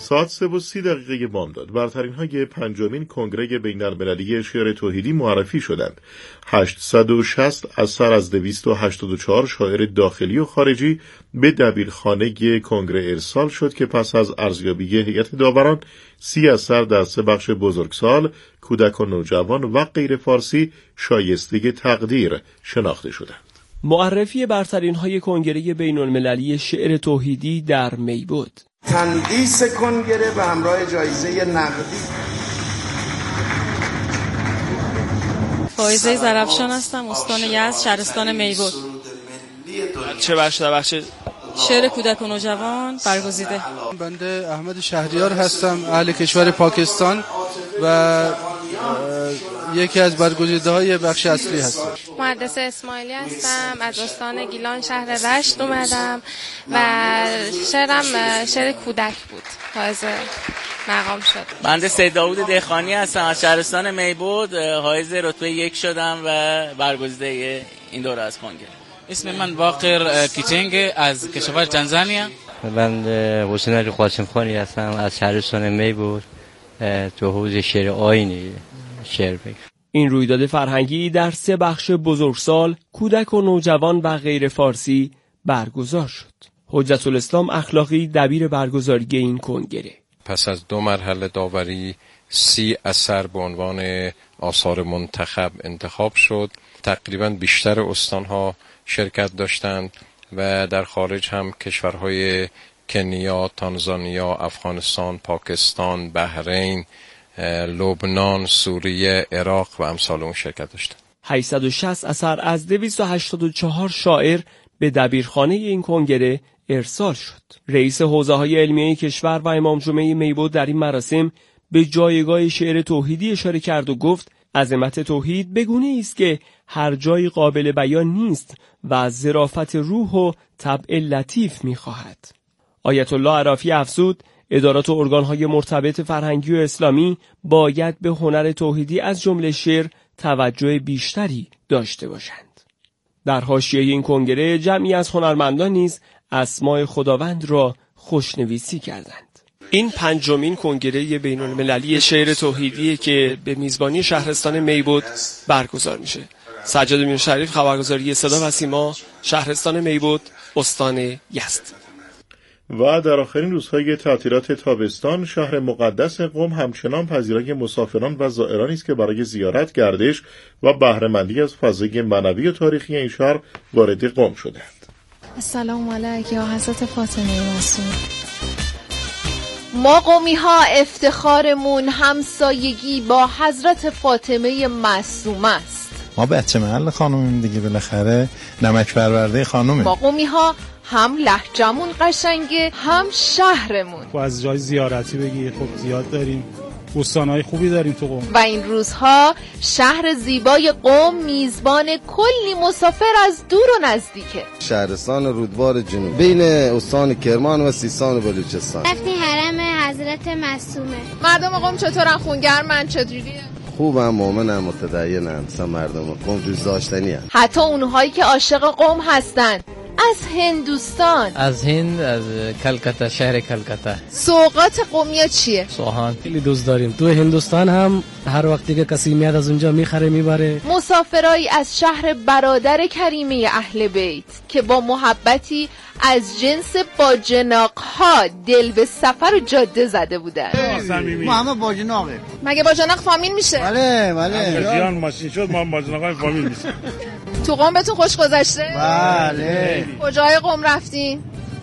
ساعت 3:30 بامداد برترین های پنجمین کنگره بین‌المللی شعر توحیدی معرفی شدند. 860 اثر از 284 شاعر داخلی و خارجی به دبیرخانه کنگره ارسال شد که پس از ارزیابی هیئت داوران 30 اثر در 3 بخش بزرگسال، کودک و نوجوان و غیر فارسی شایسته تقدیر شناخته شدند. معرفی برترین های کنگره بین‌المللی شعر توحیدی در می بود. تندیس کنگره به همراه جایزه نقدی. فائزه زرفشان هستم، استان یزد، شهرستان می بود. چه بخش در بخش شعر کودک و نوجوان برگزیده. بنده احمد شهریار هستم، اهل کشور پاکستان و یکی از برگزیده‌های بخش اصلی هستم. مهندس اسماعیلی هستم، از استان گیلان شهر رشت اومدم و شعرم شعر کودک بود، حائز مقام شد. بنده سید داوود دهخانی هستم، از شهرستان می بود، حائز رتبه 1 شدم و برگزیده این دوره از کنگره. اسم من باقر کیچنگ از کشور تانزانیا. بنده حسین علی قاسمخانی هستم، از شهرستان می بود، تو حوزه شعر آیینی شعر بگم. این رویداد فرهنگی در 3 بخش بزرگسال، کودک و نوجوان و غیر فارسی برگزار شد. حجت الاسلام اخلاقی دبیر برگزاری این کنگره. پس از 2 مرحله داوری 30 اثر به عنوان آثار منتخب انتخاب شد. تقریبا بیشتر استانها شرکت داشتند و در خارج هم کشورهای کنیا، تانزانیا، افغانستان، پاکستان، بحرین، لبنان، سوریه، عراق و امثال اون شرکت داشتند. 860 اثر از 284 شاعر به دبیرخانه این کنگره ارسال شد. رئیس حوزه‌های علمیه کشور و امام جمعه می بود در این مراسم به جایگاه شعر توحیدی اشاره کرد و گفت عظمت توحید بگونه است که هر جای قابل بیان نیست و از ظرافت روح و طبع لطیف می‌خواهد. آیت الله عرافی افزود ادارات و ارگان‌های مرتبط فرهنگی و اسلامی باید به هنر توحیدی از جمله شعر توجه بیشتری داشته باشند. در حاشیه این کنگره جمعی از هنرمندان نیز اسماء خداوند را خوشنویسی کردند. این 5مین کنگره بین‌المللی شعر توحیدی که به میزبانی شهرستان می بود برگزار میشه. سجاد امین شریف، خبرگزاری صدا و سیما، شهرستان می بود، استان یزد. و در آخرین روزهای تعطیلات تابستان شهر مقدس قم همچنان پذیرای مسافران و زائرانی است که برای زیارت، گردش و بهره‌مندی از فضای معنوی و تاریخی این شهر وارد قم شدند. السلام علیکم یا حضرت فاطمه معصومه. ما قمی ها افتخارمون همسایگی با حضرت فاطمه معصومه است. ما بچه محل خانومیم دیگه، بالاخره نمک پرورده خانومیم. ما قمی ها هم لهجمون قشنگه هم شهرمون. خب از جای زیارتی بگی، خب زیاد داریم، بستان‌های خوبی داریم تو قم. و این روزها شهر زیبای قم میزبان کلی مسافر از دور و نزدیکه. شهرستان رودبار جنوب بین استان کرمان و سیستان و بلوچستان. رفتی حرم حضرت معصومه. مردم قم چطورن؟ خونگرمن؟ چجوریه؟ خوبم، مؤمنم، متدینم، مثلا مردم قم دوست داشتنی هم. حتی اونهایی که عاشق قم هستن از هندوستان، از هند، از کلکتا، شهر کلکتا. سوغات قمی چیه؟ سوهان خیلی دوست داریم. تو هندوستان هم هر وقتی که کسی میاد از اونجا میخره میبره. مسافرایی از شهر برادر کریمه اهل بیت که با محبتی از جنس باجناق‌ها دل به سفر و جاده زده بودن. ما همه باجناقه. مگه باجناق فامیل میشه؟ بله. جیان ماشین شد ما باجناقای فامیل میشه. تو قم بهتون خوش گذشته؟ بله. کجای قم رفتین؟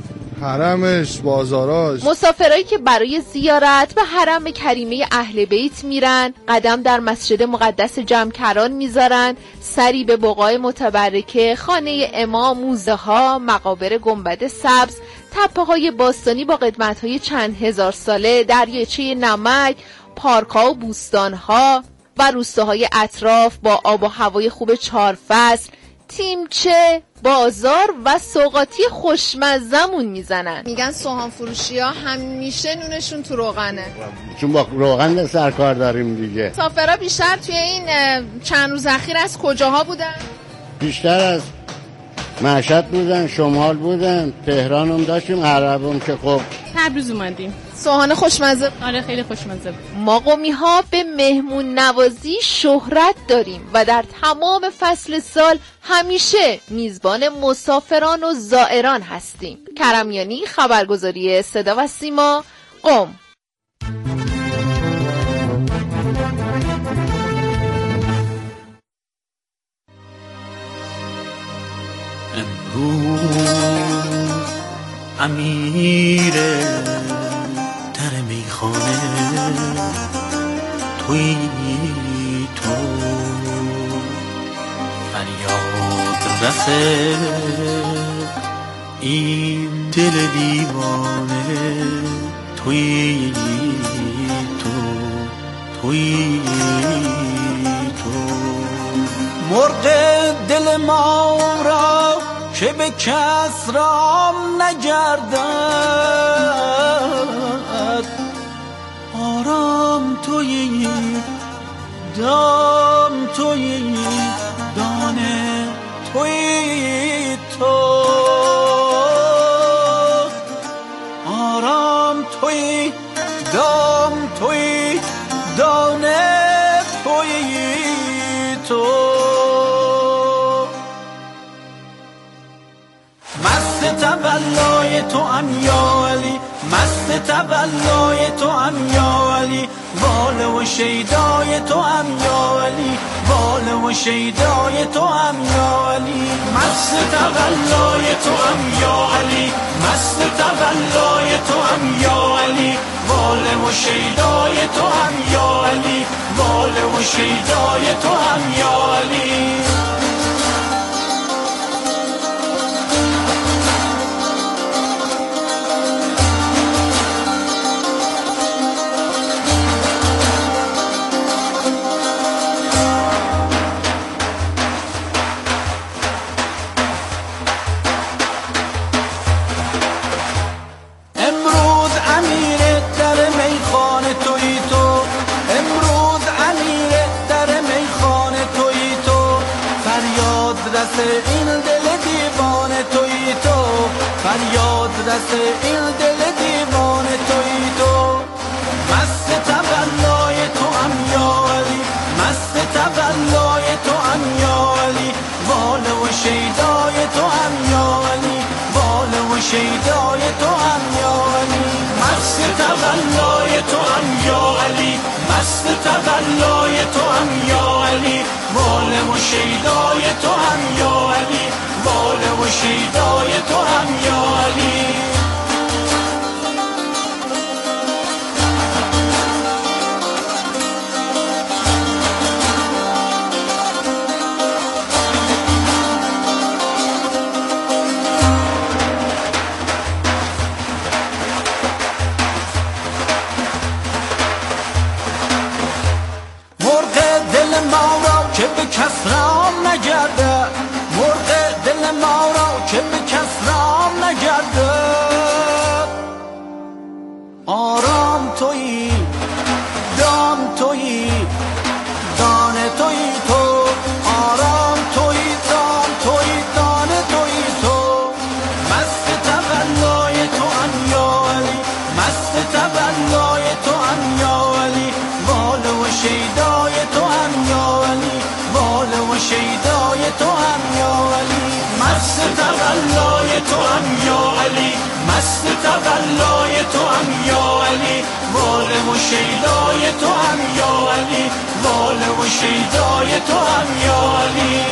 حرمش، بازاراش. مسافرایی که برای زیارت به حرم کریمه اهل بیت میرن، قدم در مسجد مقدس جمکران میذارن، سری به بقاع متبرکه، خانه امام، موزه ها، مقابر گنبد سبز، تپه های باستانی با قدمت های چند هزار ساله، دریاچه نمک، پارک ها و بوستان ها و روستاهای اطراف با آب و هوای خوب 4 فصل، تیمچه، بازار و سوغاتی خوشمزمون میزنن. میگن سوهان فروشی ها همیشه نونشون تو روغنه، چون با روغن سرکار داریم دیگه. مسافرها بیشتر توی این چند روز اخیر از کجاها بودن؟ بیشتر از مشهد بودن، شمال بودن، تهران هم داشتیم، عرب هم که خب تبریز اومدیم. سوهان خوشمزه. آره خیلی خوشمزه بود. ما قمی‌ها به مهمون نوازی شهرت داریم و در تمام فصل سال همیشه میزبان مسافران و زائران هستیم. کرمیانی، خبرگزاری صدا و سیما، قم. امیر در میخانه توی تو فریاد رس این دل دیوانه توی تو مرغ دل ما را که به کس رام نگردد آرام تویی دام تویی دانه تویی تو آرام تویی دام تویی دانه تویی تو مست تولای تو ام یا علی مست تولای تو ام یا علی واله و شیدای تو ام یا علی واله و شیدای تو ام یا علی مست تولای تو ام یا علی مست تولای تو ام یا علی واله و شیدای تو ام یا علی واله و شیدای تو ام یا علی این دل دیوانه تویی تو فریاد رس این دل دیوانه تویی تو مست تولای تو ام یا علی مست تولای تو ام یا علی واله و شیدای تو ام یا علی واله و شیدای تو ام یا علی مست تولای تو ام یا علی مست تولای تو ام یا علی واله و شیدای تو ام یا علی واله و شیدای تو ام یا علی که به کس رام نگرده مرغ دل ما را که به کس رام نگرده آرام تویی دام تویی دانه تویی تو آرام تویی دام تویی دانه تویی تو مست تولای تو ام یا علی مست تولای تو ام یا علی واله و شیدای تو ام یا علی واله و شیدای تو ام یا علی مست تولای تو ام یا علی مست تولای تو ام یا علی واله و شیدای تو ام یا علی واله و شیدای تو ام یا علی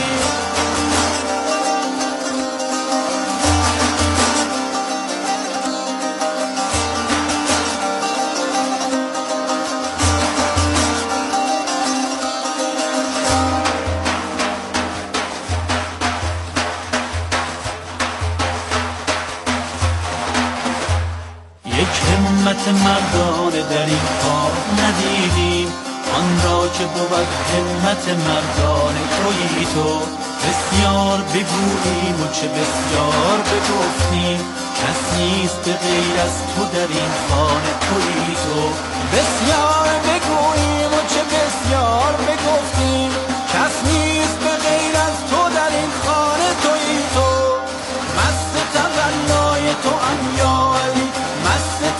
همت مردانه در این کار ندیدیم آن را که بود همت مردانه تویی تو بسیار بگوییم و چه بسیار بگفتیم کس نیست به غیر از تو در این خانه تویی تو بسیار بگوییم و چه بسیار بگفتیم کس نیست به غیر از تو در این خانه تویی تو مست تولای تو ام یا علی مست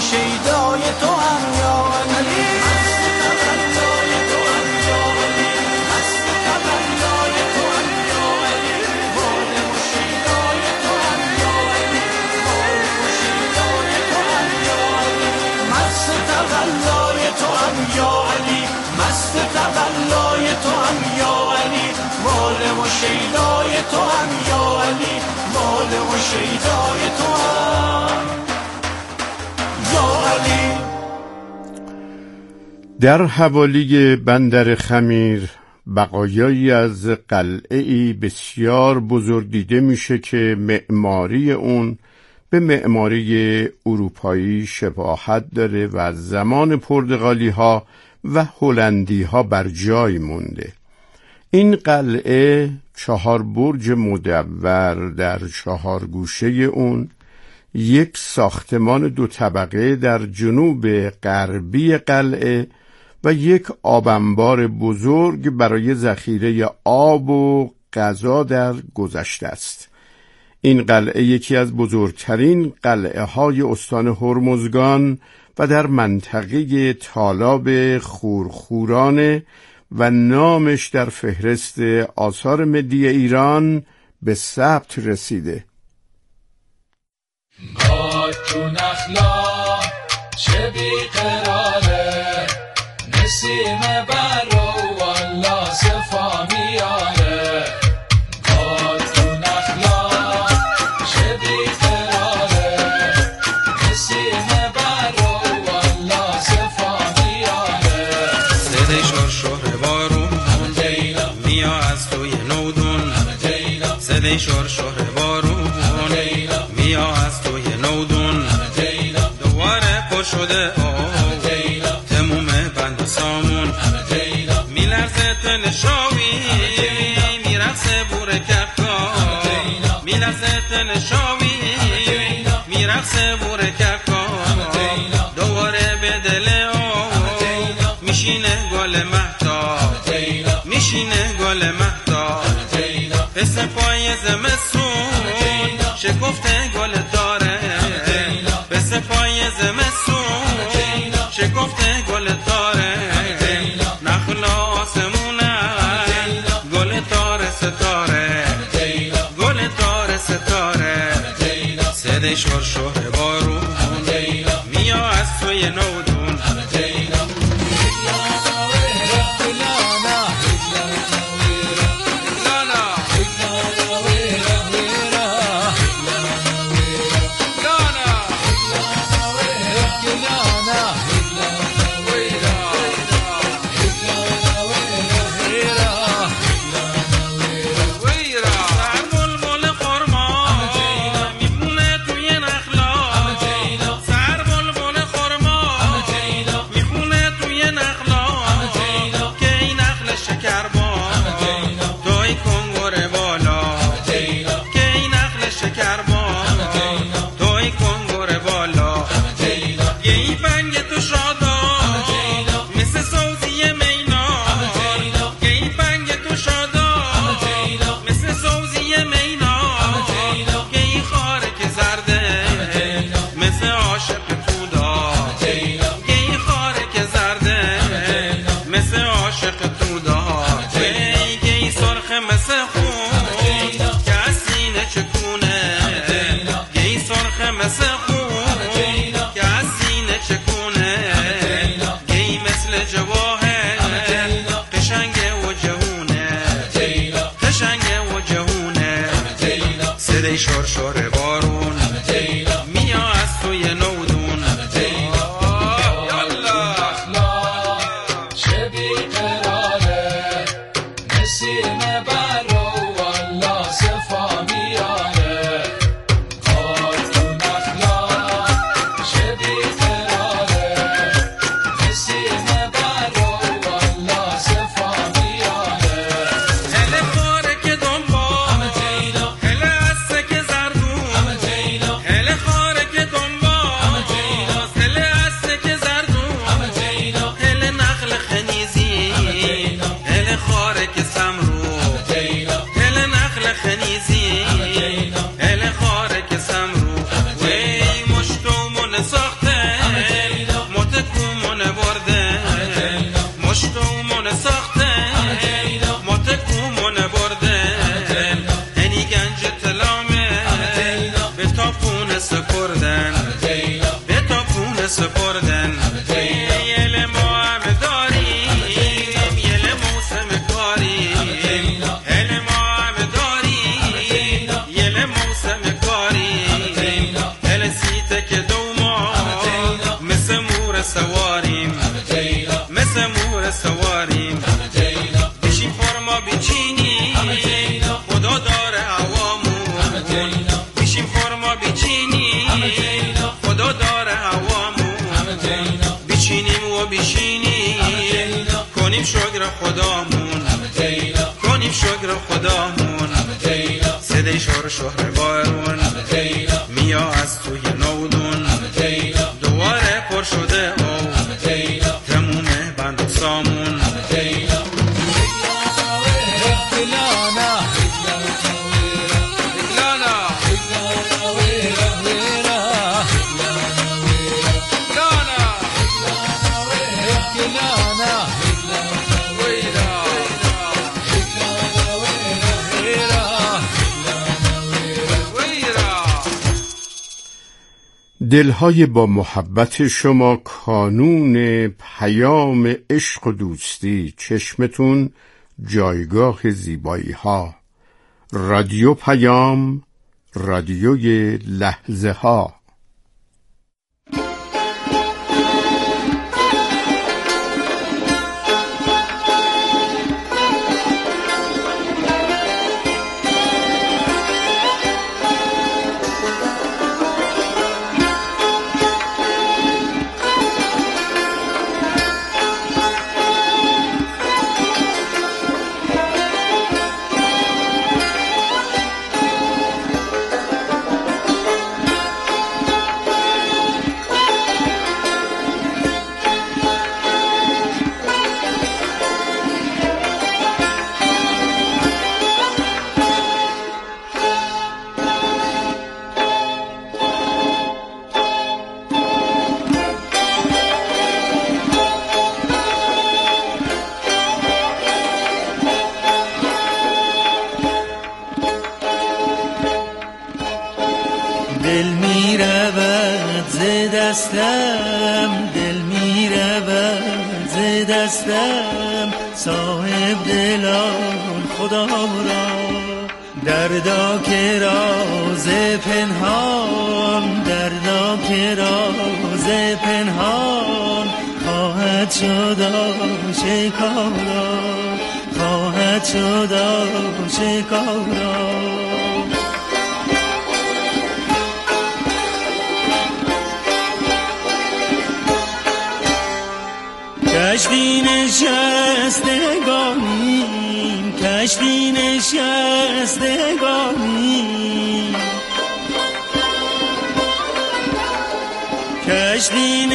شیدای تو هم یا علی مست تولای تو هم یا علی مادم و شیدای تو هم یا علی مادم و شیدای تو هم یا علی مست تولای تو هم یا علی مست تولای تو هم یا علی مادم و شیدای تو هم یا علی مادم و شیدای تو هم یا علی. در حوالی بندر خمیر بقایایی از قلعه‌ای بسیار بزرگ دیده میشه که معماری اون به معماری اروپایی شباهت داره و از زمان پرتغالی ها و هلندی ها بر جای مونده. این قلعه 4 برج مدور در 4 گوشه اون، یک ساختمان 2 طبقه در جنوب غربی قلعه و یک آبانبار بزرگ برای ذخیره آب و غذا در گذشته است. این قلعه یکی از بزرگترین قلعه های استان هرمزگان و در منطقه تالاب خورخورانه و نامش در فهرست آثار ملی ایران به ثبت رسیده. باد تو نخلا چه بیقراره نسیم برو والله صفا میاره باد تو نخلا چه بیقراره نسیم برو والله صفا میاره صدای شرشر بارون میا از توی نودون صدای شرشر بارون میا از توی نودون دواره پر شده تموم بند سامون میلرزه تن شاوی میرقصه بور کپکا میلرزه تن شاوی میرقصه بور کپکا دواره به دل میشینه گل مهتا میشینه گل مهتا پس پای زمستون شکفته گل داره پس پای زمستون شکفته گل داره نخلا آسمونه گل تاره ستاره گل تاره ستاره صدای شرشر بارون میا از توی نودون شرشر بارون میا از توی نودون چه بیقراره نسیم برو والله صفا میاره باد تو نخلا چه بیقراره نسیم برو والله صفا میاره هل خاره که دنبال دومون ساخته ما تکومون برده هنی گنج تلامه به تاپون سپردن به تاپون سپردن یل ما هم داریم یل موسم کاریم هل ما هم داریم یل موسم کاریم هل سیته که دوما مثل مور سواریم مثل مور سواریم بشیم فرما بیچینی خدا داره هوامون بشیم فرما بیچینی خدا داره هوامون بیچینیم و بیشینیم کنیم شکر خدامون کنیم شکر خدامون صدای شور شهر بارون میا از توی نودون دواره پر شده او تمومه بند و سامون دلهای با محبت شما کانون پیام عشق و دوستی، چشمتون جایگاه زیبایی ها. رادیو پیام، رادیوی لحظه ها. دل می رود ز دستم دل می رود ز دستم صاحب دلان خدا را دردا که راز پنهان دردا که راز پنهان خواهد شد آشکارا خواهد شد آشکارا کشتی نشستگانیم کشتی نشستگانیم کشتی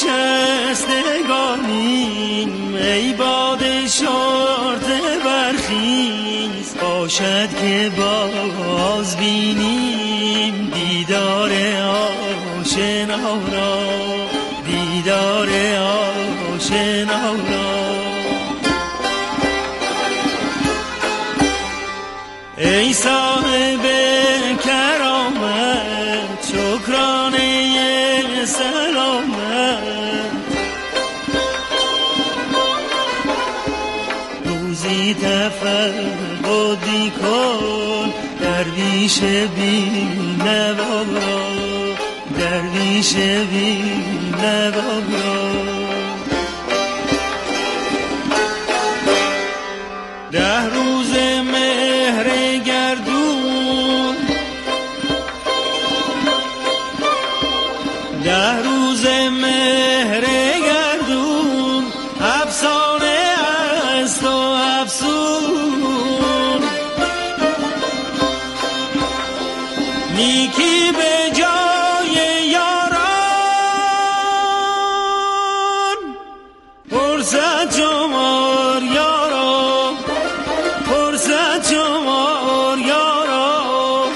نشستگانیم ای باد شرط برخیز باشد که باز بینیم دیدار آشنا را دیدار آشنا را ای صاحب کرامت شکرانه سلامت روزی تفقدی کن درویش بی نوا را درویش بی نوا را 10 روز مهر گردون 10 روز مهر گردون افسانه است و افسون نیکی به جای یاران فرصت شمار یاران فرصت شمار یاران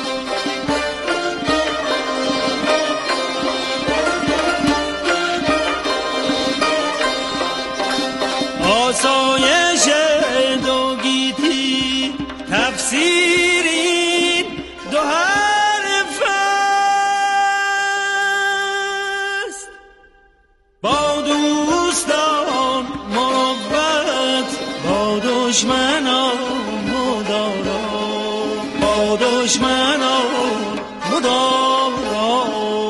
آسای اسیرین دو حرف است، با دوستان مروت، با دشمنان مدارا، با دشمنان مدارا.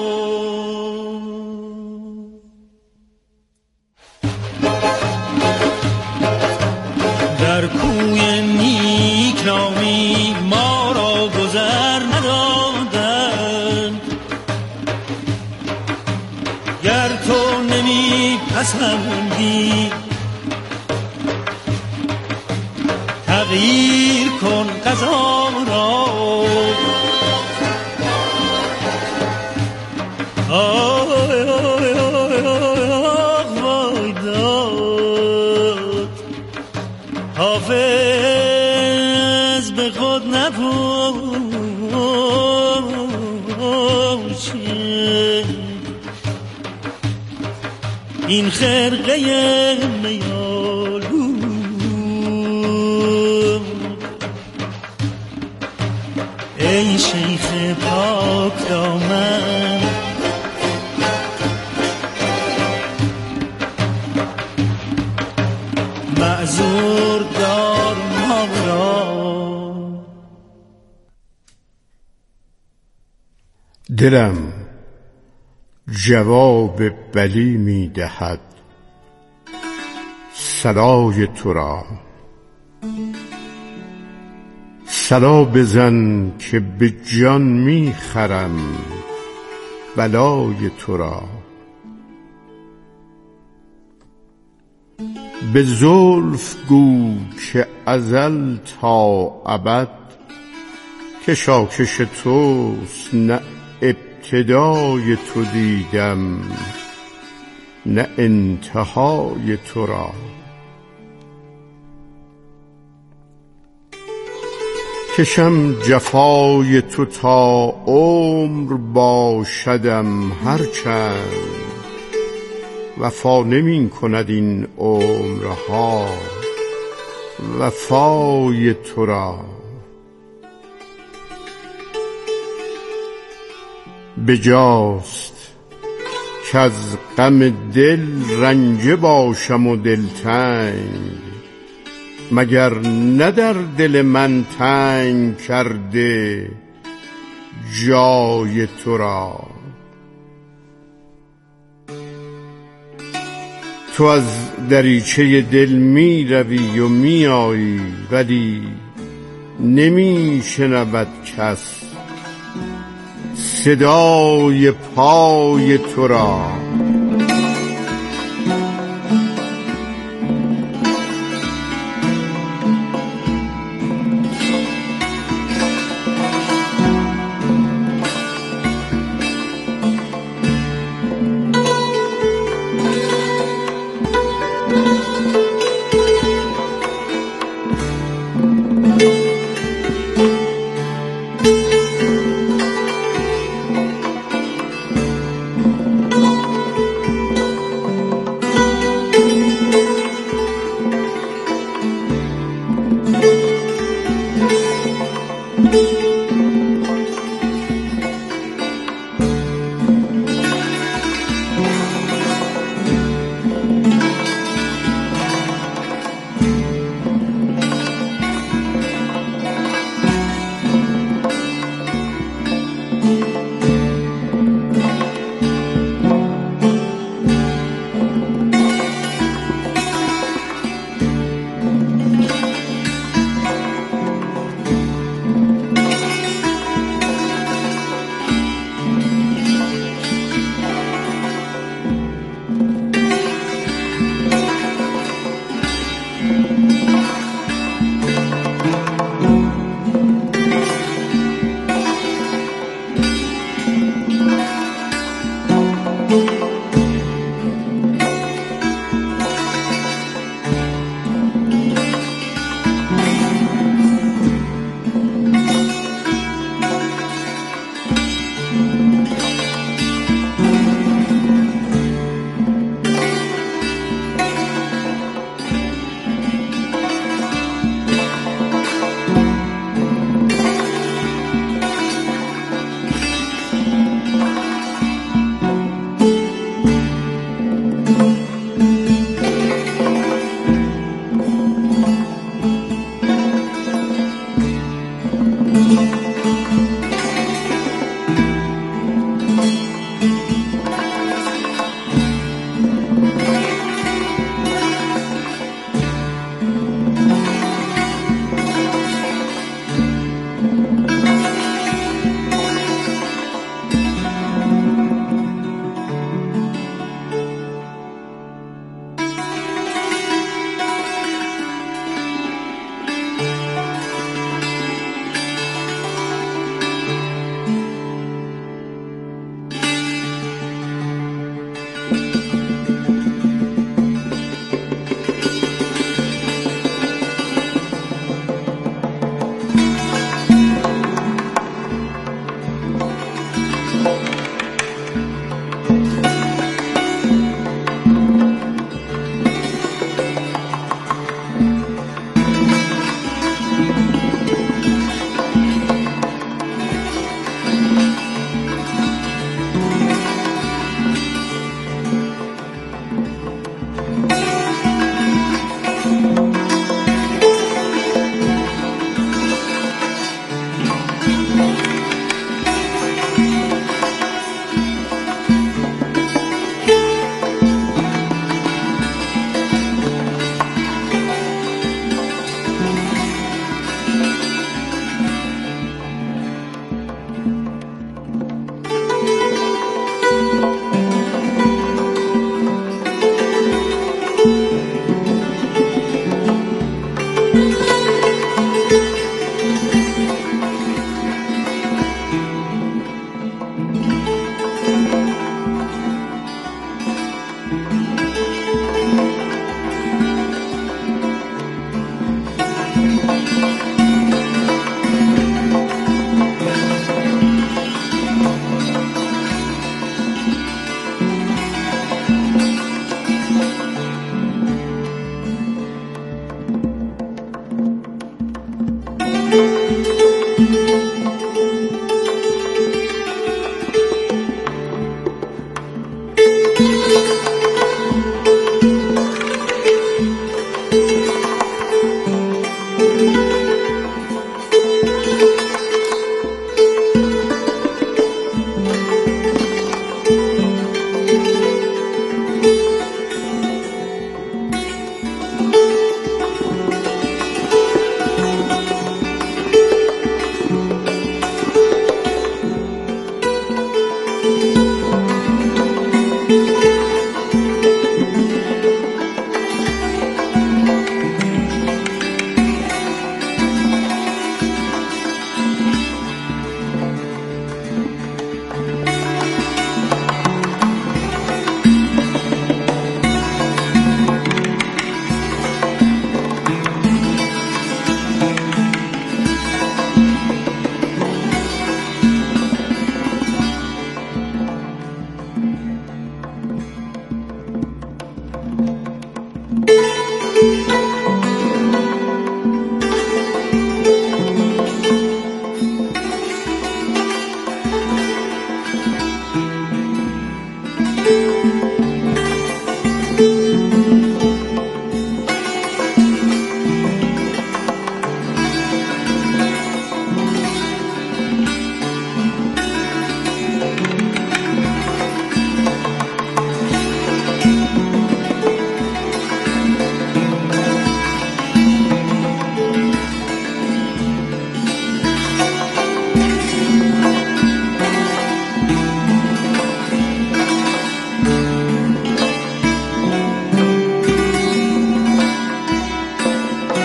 در کوی نیک نامی ما را گذر ندادند، گر تو نمی پسندی تغییر کن قضا را. آی آی آی وای داد، حافظ به خود نپوشه این خرقه میالو. ای شیخ پاک دامن، معذور دار ما را. دلم جواب بلی می دهد صلای تو را. صلا بزن که به جان می خرم بلای تو را. به زلف گو که ازل تا ابد کشاکش توست، نه ابتدای تو دیدم نه انتهای تو را. کشم جفای تو تا عمر باشدم هرچند وفا نمی کند این عمرها وفای تو را. بجاست که از غم دل رنجه باشم و دلتنگ، مگر نه در دل من تنگ کرده جای تو را. تو از دریچه دل می روی و می آیی، ولی نمی شنود کس صدای پای تو را. میاد.